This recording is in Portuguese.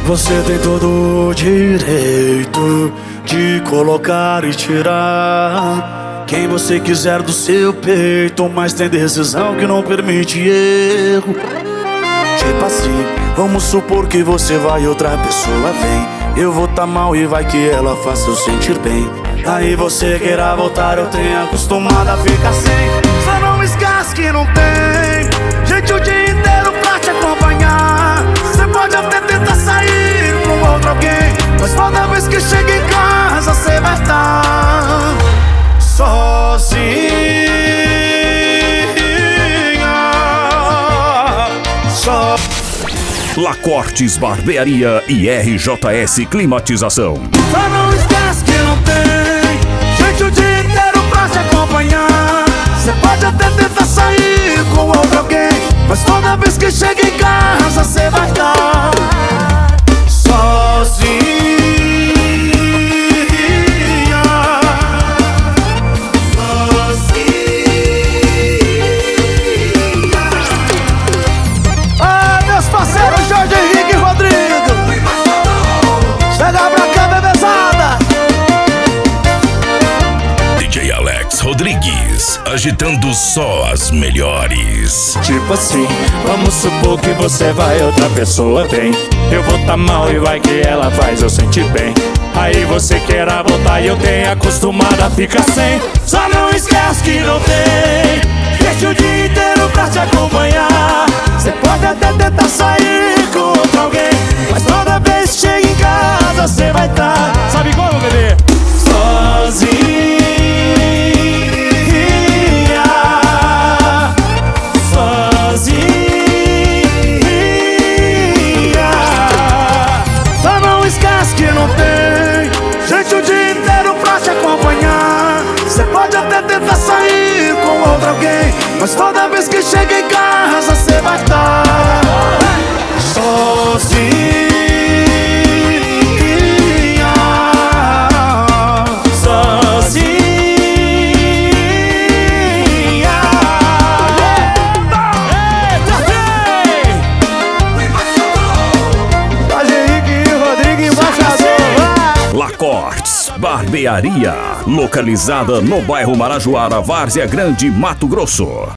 Você tem todo o direito de colocar e tirar quem você quiser do seu peito, mas tem decisão que não permite erro. Tipo assim, vamos supor que você vai e outra pessoa vem. Eu vou tá mal e vai que ela faça eu sentir bem. Aí você queira voltar, eu tenho acostumado a ficar sem. Só não esquece que não tem gente o dia inteiro pra te acompanhar. Você pode até tentar sair com outro alguém, mas toda vez que chega em casa você vai estar sozinha. Lacortes Barbearia e RJS Climatização. Só não esquece que não tem gente o dia inteiro pra te acompanhar. Você pode até tentar sair com outro alguém, mas toda vez que chega em casa você vai estar sozinha. Ah, meus parceiros Jorge Henrique e Rodrigo, chega pra cá, bebezada. DJ Alex Rodrigues, agitando só as melhores. Tipo assim, vamos supor que você vai e outra pessoa vem. Eu vou tá mal e vai que ela faz eu sentir bem. Aí você queira voltar e eu tenho acostumado a ficar sem. Só não esquece que não tem gente o dia inteiro pra te acompanhar. Você pode até tentar sair com outro alguém, mas toda vez que chega em casa você vai estar, sabe como, bebê? Sozinha. Só não esquece que não tem gente o dia inteiro pra te acompanhar. Você pode até tentar sair com outro alguém, mas toda vez que chega em casa você vai estar sozinha. Lacortes Barbearia, localizada no bairro Marajoara, Várzea Grande, Mato Grosso.